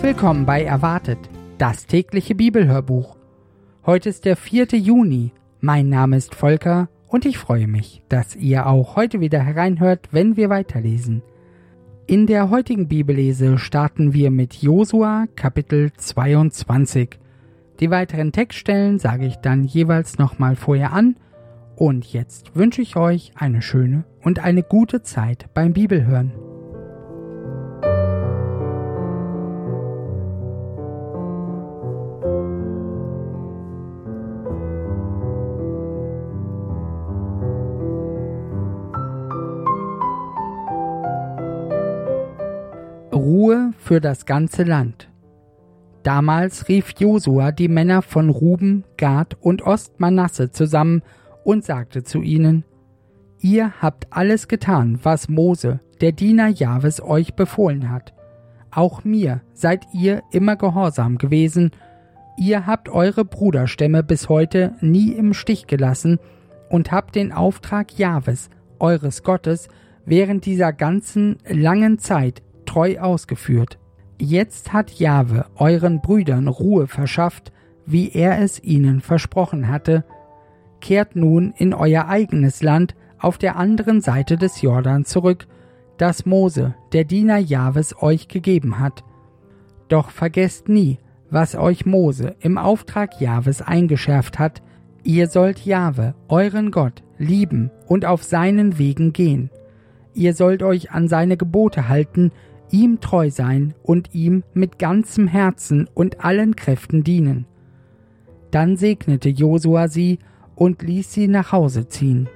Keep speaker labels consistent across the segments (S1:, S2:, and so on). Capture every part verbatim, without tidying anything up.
S1: willkommen bei Erwartet, das tägliche Bibelhörbuch. Heute ist der vierte Juni. Mein Name ist Volker und ich freue mich, dass ihr auch heute wieder hereinhört, wenn wir weiterlesen. In der heutigen Bibellese starten wir mit Josua Kapitel zweiundzwanzig. Die weiteren Textstellen sage ich dann jeweils nochmal vorher an. Und jetzt wünsche ich euch eine schöne und eine gute Zeit beim Bibelhören. Ruhe für das ganze Land. Damals rief Josua die Männer von Ruben, Gad und Ostmanasse zusammen und sagte zu ihnen: Ihr habt alles getan, was Mose, der Diener Jahwes, euch befohlen hat. Auch mir seid ihr immer gehorsam gewesen. Ihr habt eure Bruderstämme bis heute nie im Stich gelassen und habt den Auftrag Jahwes, eures Gottes, während dieser ganzen langen Zeit treu ausgeführt. Jetzt hat Jahwe euren Brüdern Ruhe verschafft, wie er es ihnen versprochen hatte. Kehrt nun in euer eigenes Land auf der anderen Seite des Jordan zurück, das Mose, der Diener Jahwes, euch gegeben hat. Doch vergesst nie, was euch Mose im Auftrag Jahwes eingeschärft hat. Ihr sollt Jahwe, euren Gott, lieben und auf seinen Wegen gehen. Ihr sollt euch an seine Gebote halten, ihm treu sein und ihm mit ganzem Herzen und allen Kräften dienen. Dann segnete Josua sie und ließ sie nach Hause ziehen.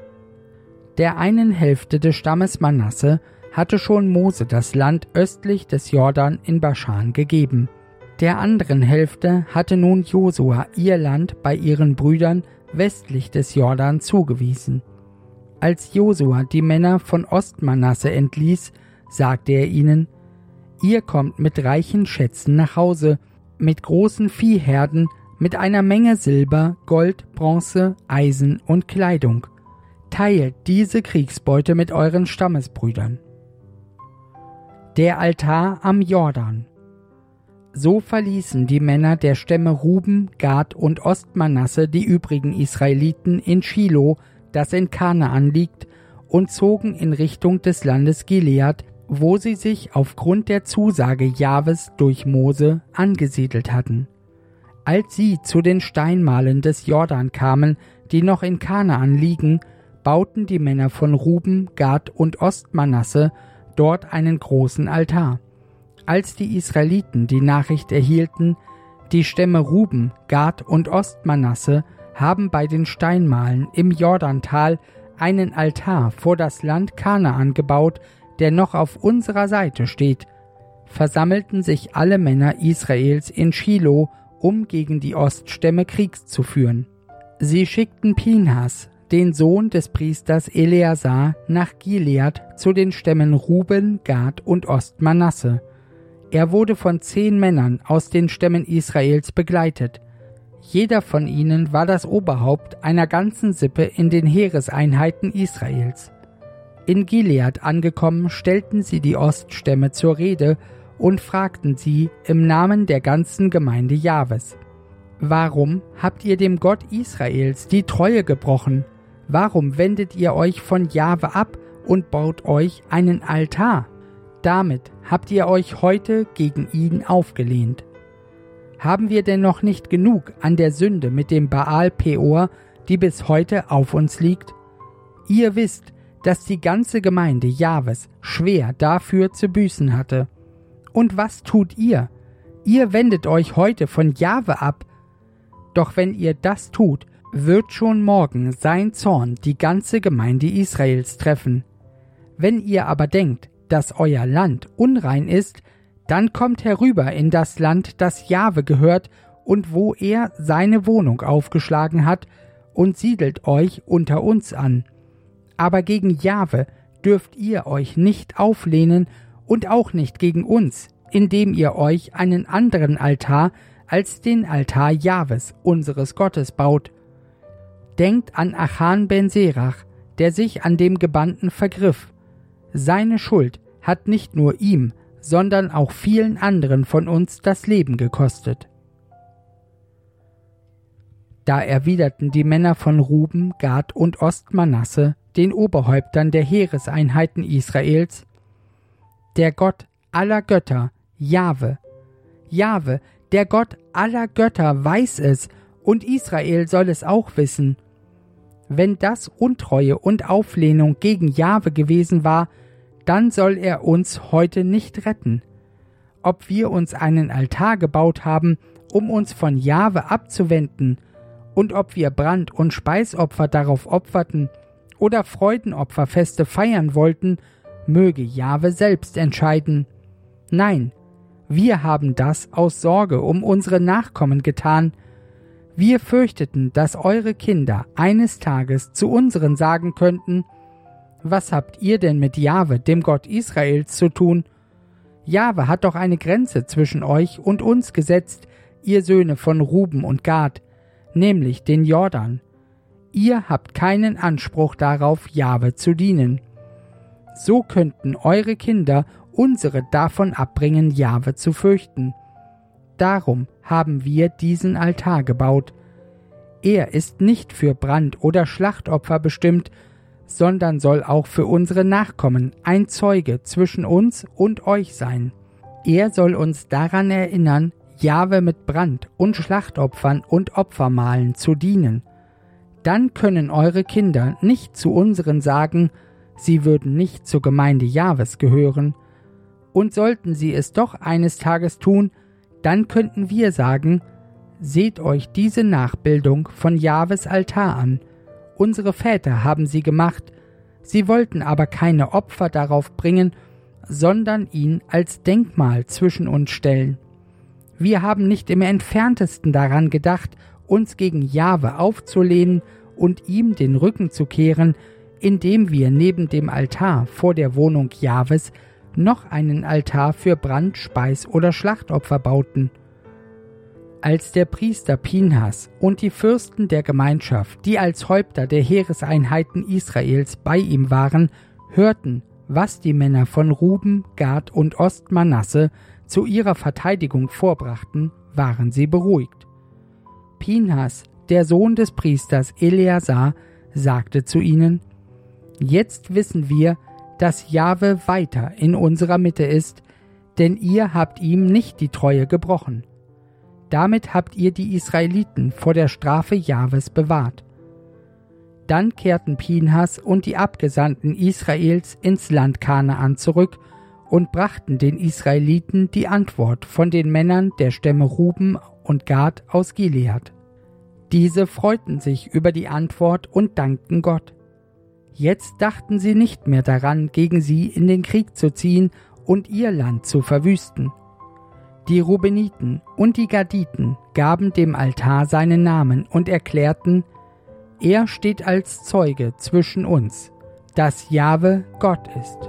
S1: Der einen Hälfte des Stammes Manasse hatte schon Mose das Land östlich des Jordan in Baschan gegeben. Der anderen Hälfte hatte nun Josua ihr Land bei ihren Brüdern westlich des Jordan zugewiesen. Als Josua die Männer von Ostmanasse entließ, sagte er ihnen: Ihr kommt mit reichen Schätzen nach Hause, mit großen Viehherden, mit einer Menge Silber, Gold, Bronze, Eisen und Kleidung. Teilt diese Kriegsbeute mit euren Stammesbrüdern. Der Altar am Jordan. So verließen die Männer der Stämme Ruben, Gad und Ostmanasse die übrigen Israeliten in Schilo, das in Kanaan liegt, und zogen in Richtung des Landes Gilead, wo sie sich aufgrund der Zusage Jahwes durch Mose angesiedelt hatten. Als sie zu den Steinmalen des Jordan kamen, die noch in Kanaan liegen, bauten die Männer von Ruben, Gad und Ostmanasse dort einen großen Altar. Als die Israeliten die Nachricht erhielten, die Stämme Ruben, Gad und Ostmanasse haben bei den Steinmalen im Jordantal einen Altar vor das Land Kanaan gebaut, der noch auf unserer Seite steht, versammelten sich alle Männer Israels in Schilo, um gegen die Oststämme Krieg zu führen. Sie schickten Pinhas, den Sohn des Priesters Eleazar, nach Gilead zu den Stämmen Ruben, Gad und Ostmanasse. Er wurde von zehn Männern aus den Stämmen Israels begleitet. Jeder von ihnen war das Oberhaupt einer ganzen Sippe in den Heereseinheiten Israels. In Gilead angekommen, stellten sie die Oststämme zur Rede und fragten sie im Namen der ganzen Gemeinde Jahwes: Warum habt ihr dem Gott Israels die Treue gebrochen? Warum wendet ihr euch von Jahwe ab und baut euch einen Altar? Damit habt ihr euch heute gegen ihn aufgelehnt. Haben wir denn noch nicht genug an der Sünde mit dem Baal Peor, die bis heute auf uns liegt? Ihr wisst, dass die ganze Gemeinde Jahwes schwer dafür zu büßen hatte. Und was tut ihr? Ihr wendet euch heute von Jahwe ab. Doch wenn ihr das tut, wird schon morgen sein Zorn die ganze Gemeinde Israels treffen. Wenn ihr aber denkt, dass euer Land unrein ist, dann kommt herüber in das Land, das Jahwe gehört und wo er seine Wohnung aufgeschlagen hat, und siedelt euch unter uns an. Aber gegen Jahwe dürft ihr euch nicht auflehnen und auch nicht gegen uns, indem ihr euch einen anderen Altar als den Altar Jahwes, unseres Gottes, baut. Denkt an Achan ben Serach, der sich an dem Gebannten vergriff. Seine Schuld hat nicht nur ihm, sondern auch vielen anderen von uns das Leben gekostet. Da erwiderten die Männer von Ruben, Gad und Ostmanasse den Oberhäuptern der Heereseinheiten Israels: Der Gott aller Götter, Jahwe, Jahwe, der Gott aller Götter weiß es, und Israel soll es auch wissen. Wenn das Untreue und Auflehnung gegen Jahwe gewesen war, dann soll er uns heute nicht retten. Ob wir uns einen Altar gebaut haben, um uns von Jahwe abzuwenden, und ob wir Brand- und Speisopfer darauf opferten oder Freudenopferfeste feiern wollten, möge Jahwe selbst entscheiden. Nein, wir haben das aus Sorge um unsere Nachkommen getan. Wir fürchteten, dass eure Kinder eines Tages zu unseren sagen könnten: Was habt ihr denn mit Jahwe, dem Gott Israels, zu tun? Jahwe hat doch eine Grenze zwischen euch und uns gesetzt, ihr Söhne von Ruben und Gad, nämlich den Jordan. Ihr habt keinen Anspruch darauf, Jahwe zu dienen. So könnten eure Kinder unsere davon abbringen, Jahwe zu fürchten. Darum haben wir diesen Altar gebaut. Er ist nicht für Brand- oder Schlachtopfer bestimmt, sondern soll auch für unsere Nachkommen ein Zeuge zwischen uns und euch sein. Er soll uns daran erinnern, Jahwe mit Brand- und Schlachtopfern und Opfermahlen zu dienen. Dann können eure Kinder nicht zu unseren sagen, sie würden nicht zur Gemeinde Jahwes gehören. Und sollten sie es doch eines Tages tun, dann könnten wir sagen: Seht euch diese Nachbildung von Jahwes Altar an. Unsere Väter haben sie gemacht, sie wollten aber keine Opfer darauf bringen, sondern ihn als Denkmal zwischen uns stellen. Wir haben nicht im entferntesten daran gedacht, uns gegen Jahwe aufzulehnen und ihm den Rücken zu kehren, indem wir neben dem Altar vor der Wohnung Jahwes noch einen Altar für Brand-, Speis- oder Schlachtopfer bauten. Als der Priester Pinhas und die Fürsten der Gemeinschaft, die als Häupter der Heereseinheiten Israels bei ihm waren, hörten, was die Männer von Ruben, Gad und Ostmanasse zu ihrer Verteidigung vorbrachten, waren sie beruhigt. Pinhas, der Sohn des Priesters Eleazar, sagte zu ihnen: Jetzt wissen wir, dass Jahwe weiter in unserer Mitte ist, denn ihr habt ihm nicht die Treue gebrochen. Damit habt ihr die Israeliten vor der Strafe Jahwes bewahrt. Dann kehrten Pinhas und die Abgesandten Israels ins Land Kanaan zurück und brachten den Israeliten die Antwort von den Männern der Stämme Ruben und Gad aus Gilead. Diese freuten sich über die Antwort und dankten Gott. Jetzt dachten sie nicht mehr daran, gegen sie in den Krieg zu ziehen und ihr Land zu verwüsten. Die Rubeniten und die Gaditen gaben dem Altar seinen Namen und erklärten: Er steht als Zeuge zwischen uns, dass Jahwe Gott ist.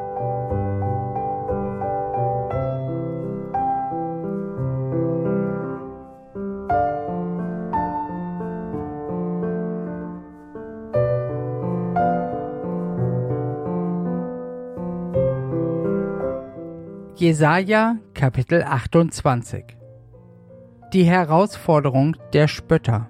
S1: Jesaja, Kapitel achtundzwanzig. Die Herausforderung der Spötter.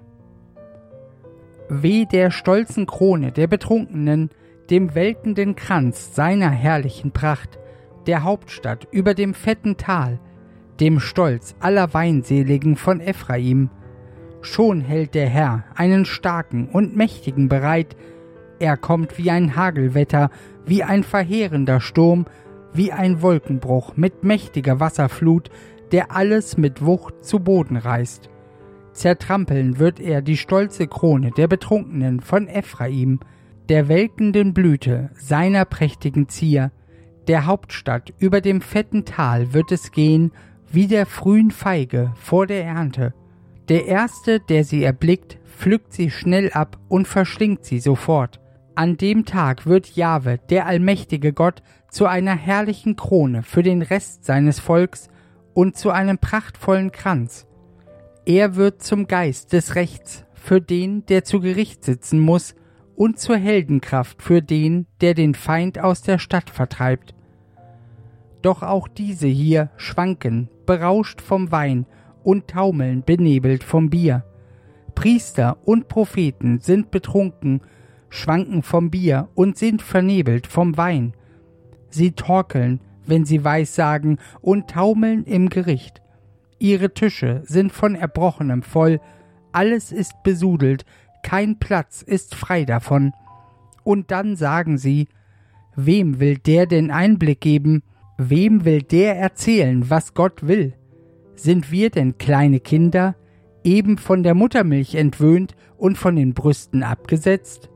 S1: Weh der stolzen Krone der Betrunkenen, dem welkenden Kranz seiner herrlichen Pracht, der Hauptstadt über dem fetten Tal, dem Stolz aller Weinseligen von Ephraim. Schon hält der Herr einen starken und mächtigen bereit, er kommt wie ein Hagelwetter, wie ein verheerender Sturm, wie ein Wolkenbruch mit mächtiger Wasserflut, der alles mit Wucht zu Boden reißt. Zertrampeln wird er die stolze Krone der Betrunkenen von Ephraim, der welkenden Blüte seiner prächtigen Zier. Der Hauptstadt über dem fetten Tal wird es gehen, wie der frühen Feige vor der Ernte. Der Erste, der sie erblickt, pflückt sie schnell ab und verschlingt sie sofort. An dem Tag wird Jahwe, der allmächtige Gott, zu einer herrlichen Krone für den Rest seines Volks und zu einem prachtvollen Kranz. Er wird zum Geist des Rechts für den, der zu Gericht sitzen muss, und zur Heldenkraft für den, der den Feind aus der Stadt vertreibt. Doch auch diese hier schwanken, berauscht vom Wein und taumeln benebelt vom Bier. Priester und Propheten sind betrunken, schwanken vom Bier und sind vernebelt vom Wein. Sie torkeln, wenn sie Weissagen, und taumeln im Gericht. Ihre Tische sind von Erbrochenem voll, alles ist besudelt, kein Platz ist frei davon. Und dann sagen sie, wem will der den Einblick geben? Wem will der erzählen, was Gott will? Sind wir denn kleine Kinder, eben von der Muttermilch entwöhnt und von den Brüsten abgesetzt?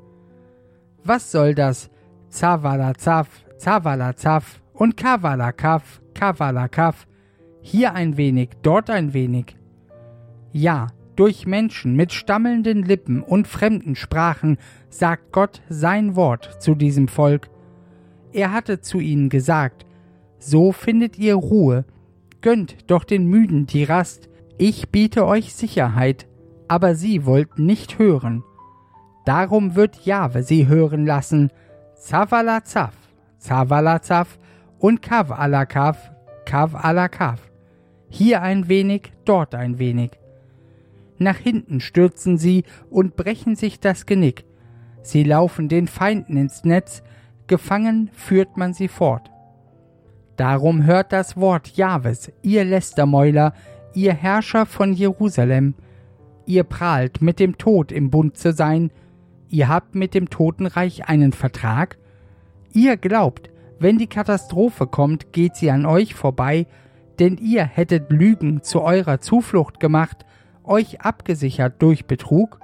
S1: Was soll das Zawalazaf, Zawalazaf und Kawalakaf, Kawalakaf, hier ein wenig, dort ein wenig? Ja, durch Menschen mit stammelnden Lippen und fremden Sprachen sagt Gott sein Wort zu diesem Volk. Er hatte zu ihnen gesagt, so findet ihr Ruhe, gönnt doch den Müden die Rast, ich biete euch Sicherheit, aber sie wollten nicht hören. Darum wird Jahwe sie hören lassen, Zawalazaf, Zawalazaf und Kawalakaf, Kawalakaf. Hier ein wenig, dort ein wenig. Nach hinten stürzen sie und brechen sich das Genick. Sie laufen den Feinden ins Netz, gefangen führt man sie fort. Darum hört das Wort Jahwes, ihr Lästermäuler, ihr Herrscher von Jerusalem. Ihr prahlt, mit dem Tod im Bund zu sein. Ihr habt mit dem Totenreich einen Vertrag? Ihr glaubt, wenn die Katastrophe kommt, geht sie an euch vorbei, denn ihr hättet Lügen zu eurer Zuflucht gemacht, euch abgesichert durch Betrug?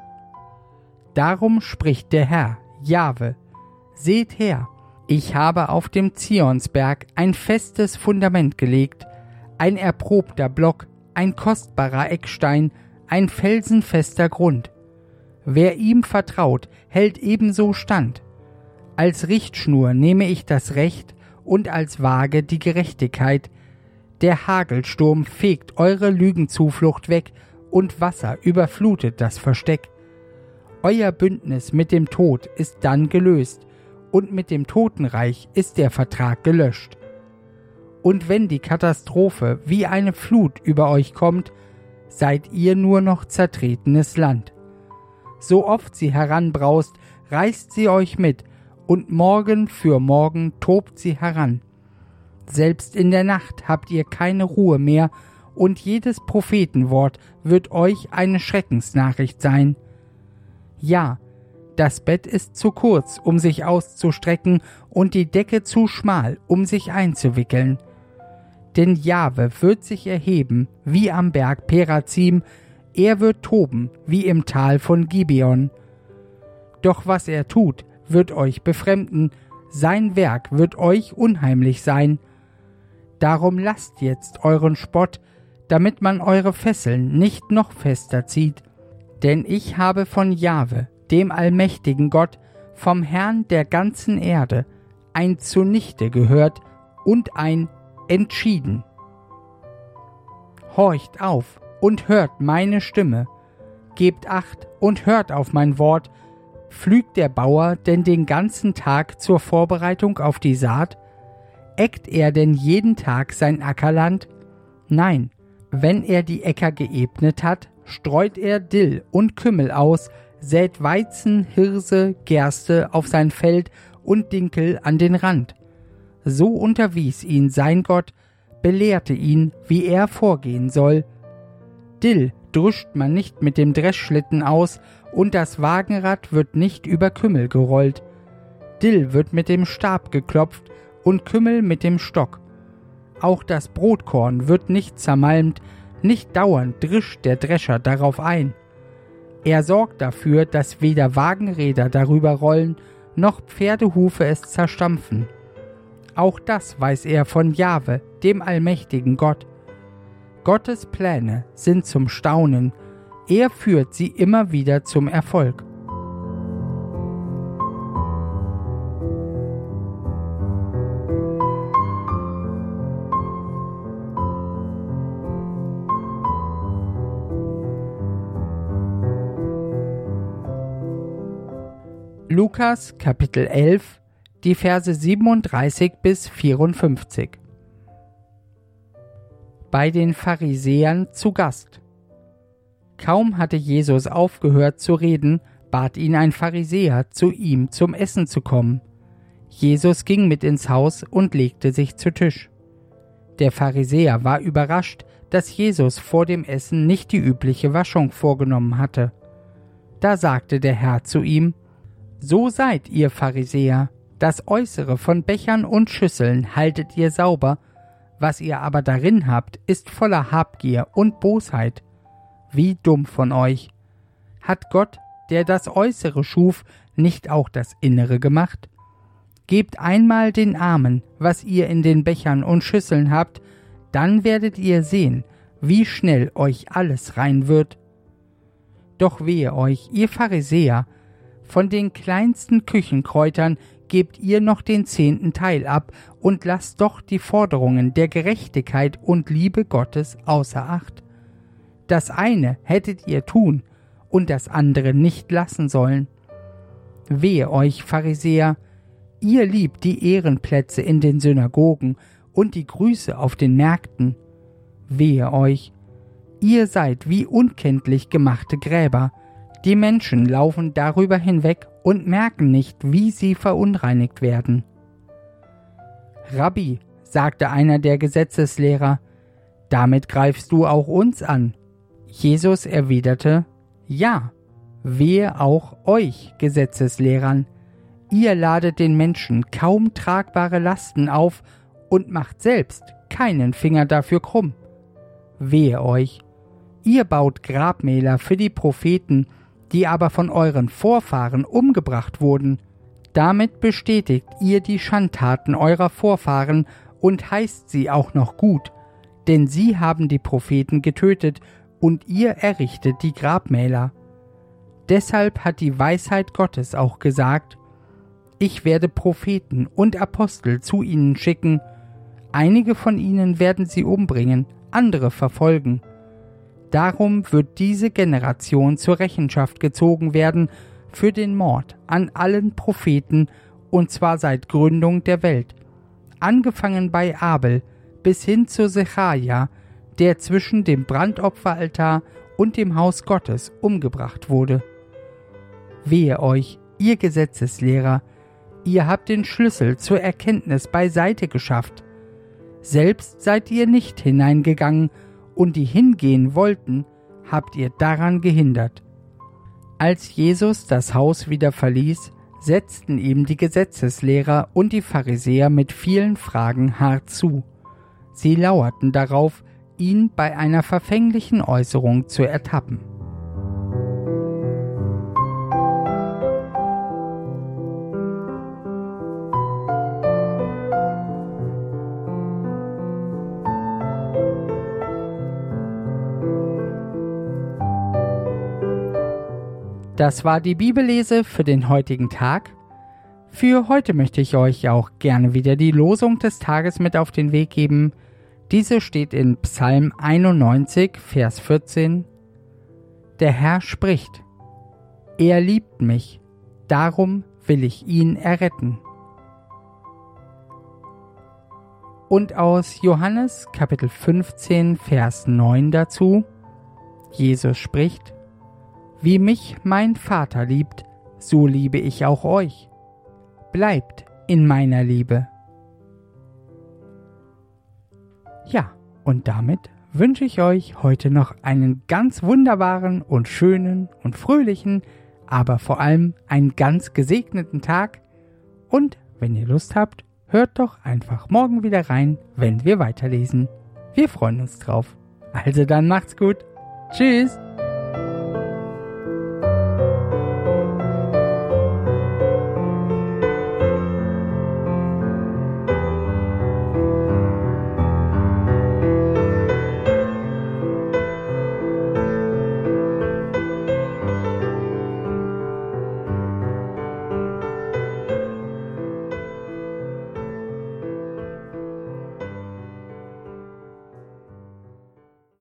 S1: Darum spricht der Herr, Jahwe, seht her, ich habe auf dem Zionsberg ein festes Fundament gelegt, ein erprobter Block, ein kostbarer Eckstein, ein felsenfester Grund. Wer ihm vertraut, hält ebenso stand. Als Richtschnur nehme ich das Recht und als Waage die Gerechtigkeit. Der Hagelsturm fegt eure Lügenzuflucht weg und Wasser überflutet das Versteck. Euer Bündnis mit dem Tod ist dann gelöst und mit dem Totenreich ist der Vertrag gelöscht. Und wenn die Katastrophe wie eine Flut über euch kommt, seid ihr nur noch zertretenes Land. So oft sie heranbraust, reißt sie euch mit, und Morgen für Morgen tobt sie heran. Selbst in der Nacht habt ihr keine Ruhe mehr, und jedes Prophetenwort wird euch eine Schreckensnachricht sein. Ja, das Bett ist zu kurz, um sich auszustrecken, und die Decke zu schmal, um sich einzuwickeln. Denn Jahwe wird sich erheben, wie am Berg Perazim, er wird toben, wie im Tal von Gibeon. Doch was er tut, wird euch befremden, sein Werk wird euch unheimlich sein. Darum lasst jetzt euren Spott, damit man eure Fesseln nicht noch fester zieht. Denn ich habe von Jahwe, dem allmächtigen Gott, vom Herrn der ganzen Erde, ein Zunichte gehört und ein Entschieden. Horcht auf und hört meine Stimme, gebt Acht und hört auf mein Wort. Pflügt der Bauer denn den ganzen Tag zur Vorbereitung auf die Saat? Eckt er denn jeden Tag sein Ackerland? Nein, wenn er die Äcker geebnet hat, streut er Dill und Kümmel aus, sät Weizen, Hirse, Gerste auf sein Feld und Dinkel an den Rand. So unterwies ihn sein Gott, belehrte ihn, wie er vorgehen soll. Dill drüscht man nicht mit dem Dreschschlitten aus, und das Wagenrad wird nicht über Kümmel gerollt. Dill wird mit dem Stab geklopft und Kümmel mit dem Stock. Auch das Brotkorn wird nicht zermalmt, nicht dauernd drischt der Drescher darauf ein. Er sorgt dafür, dass weder Wagenräder darüber rollen, noch Pferdehufe es zerstampfen. Auch das weiß er von Jahwe, dem allmächtigen Gott. Gottes Pläne sind zum Staunen, er führt sie immer wieder zum Erfolg. Lukas Kapitel elf, die Verse siebenunddreißig bis vierundfünfzig. bei den Pharisäern zu Gast. Kaum hatte Jesus aufgehört zu reden, bat ihn ein Pharisäer, zu ihm zum Essen zu kommen. Jesus ging mit ins Haus und legte sich zu Tisch. Der Pharisäer war überrascht, dass Jesus vor dem Essen nicht die übliche Waschung vorgenommen hatte. Da sagte der Herr zu ihm: So seid ihr Pharisäer, das Äußere von Bechern und Schüsseln haltet ihr sauber, was ihr aber darin habt, ist voller Habgier und Bosheit. Wie dumm von euch! Hat Gott, der das Äußere schuf, nicht auch das Innere gemacht? Gebt einmal den Armen, was ihr in den Bechern und Schüsseln habt, dann werdet ihr sehen, wie schnell euch alles rein wird. Doch wehe euch, ihr Pharisäer, von den kleinsten Küchenkräutern gebt ihr noch den zehnten Teil ab und lasst doch die Forderungen der Gerechtigkeit und Liebe Gottes außer Acht. Das eine hättet ihr tun und das andere nicht lassen sollen. Wehe euch, Pharisäer, ihr liebt die Ehrenplätze in den Synagogen und die Grüße auf den Märkten. Wehe euch, ihr seid wie unkenntlich gemachte Gräber. Die Menschen laufen darüber hinweg und merken nicht, wie sie verunreinigt werden. Rabbi, sagte einer der Gesetzeslehrer, damit greifst du auch uns an. Jesus erwiderte: Ja, wehe auch euch, Gesetzeslehrern. Ihr ladet den Menschen kaum tragbare Lasten auf und macht selbst keinen Finger dafür krumm. Wehe euch, ihr baut Grabmäler für die Propheten, die aber von euren Vorfahren umgebracht wurden. Damit bestätigt ihr die Schandtaten eurer Vorfahren und heißt sie auch noch gut, denn sie haben die Propheten getötet und ihr errichtet die Grabmäler. Deshalb hat die Weisheit Gottes auch gesagt: Ich werde Propheten und Apostel zu ihnen schicken, einige von ihnen werden sie umbringen, andere verfolgen. Darum wird diese Generation zur Rechenschaft gezogen werden für den Mord an allen Propheten, und zwar seit Gründung der Welt, angefangen bei Abel bis hin zu Sechaja, der zwischen dem Brandopferaltar und dem Haus Gottes umgebracht wurde. Wehe euch, ihr Gesetzeslehrer, ihr habt den Schlüssel zur Erkenntnis beiseite geschafft. Selbst seid ihr nicht hineingegangen, und die hingehen wollten, habt ihr daran gehindert. Als Jesus das Haus wieder verließ, setzten ihm die Gesetzeslehrer und die Pharisäer mit vielen Fragen hart zu. Sie lauerten darauf, ihn bei einer verfänglichen Äußerung zu ertappen. Das war die Bibellese für den heutigen Tag. Für heute möchte ich euch auch gerne wieder die Losung des Tages mit auf den Weg geben. Diese steht in Psalm einundneunzig, Vers vierzehn. Der Herr spricht: Er liebt mich, darum will ich ihn erretten. Und aus Johannes Kapitel fünfzehn, Vers neun dazu: Jesus spricht: Wie mich mein Vater liebt, so liebe ich auch euch. Bleibt in meiner Liebe. Ja, und damit wünsche ich euch heute noch einen ganz wunderbaren und schönen und fröhlichen, aber vor allem einen ganz gesegneten Tag. Und wenn ihr Lust habt, hört doch einfach morgen wieder rein, wenn wir weiterlesen. Wir freuen uns drauf. Also dann macht's gut. Tschüss.